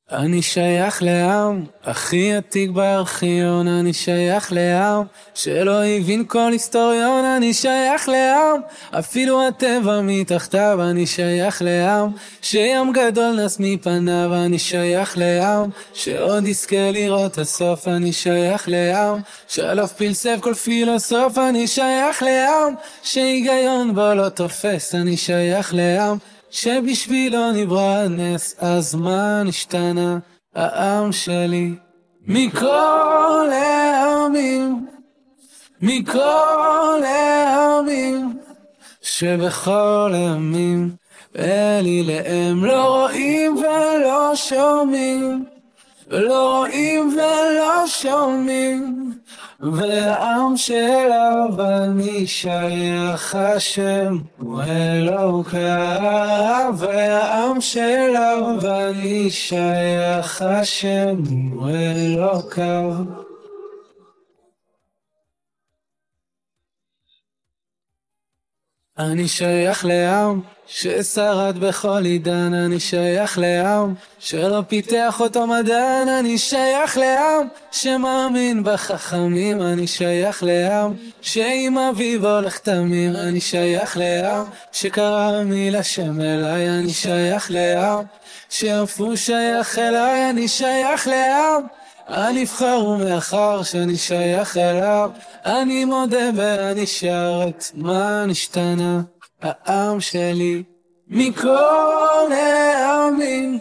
אני שייך לעם, הכי עתיק בארכיון. אני שייך לעם, שלא הבין כל היסטוריון. אני שייך לעם, אפילו הטבע מתחתיו. אני שייך לעם, שים גדול נס מפניו. אני שייך לעם, שעוד יזכה לראות הסוף. אני שייך לעם, שעליו פלסף כל פילוסוף. אני שייך לעם, שהיגיון בו לא תופס. אני שייך לעם, שבשבילו נברא הנס. אז מה נשתנה העם שלי מכל העמים, מכל העמים, שבכל העמים אלי להם לא רואים ולא שומעים, לא רואים ולא שומעים. והעם שלו אני שייך השם הוא אלוקיו. והעם שלו אני שייך השם הוא אלוקיו. אני שייך לעם ששרד בכל עידן. אני שייך לעם שלא פיתח אותו מדען. אני שייך לעם שמאמין בחכמים. אני שייך לעם שעם אביו הולך תמיר. אני שייך לעם שקרא מילה שם אליי. אני שייך לעם שאף הוא שייך אליי. אני שייך לעם הנבחר ומאחר שאני שייך אליו. אני מודה ואני שר את מה נשתנה העם שלי מכל העמים,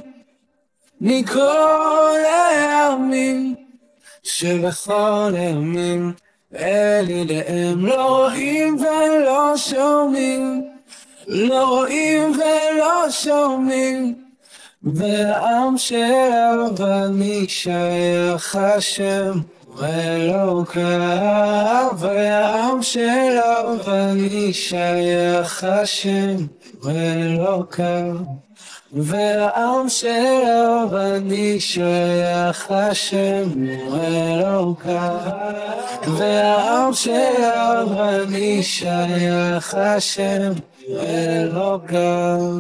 מכל העמים, שבכל העמים אלי להם לא רואים ולא שומעים, לא רואים ולא שומעים. והעם שלו אני שייך השם הוא אלוקיו. והעם שלו אני שייך השם הוא אלוקיו. והעם שלו אני שייך השם הוא אלוקיו. והעם שלו אני שייך השם הוא אלוקיו.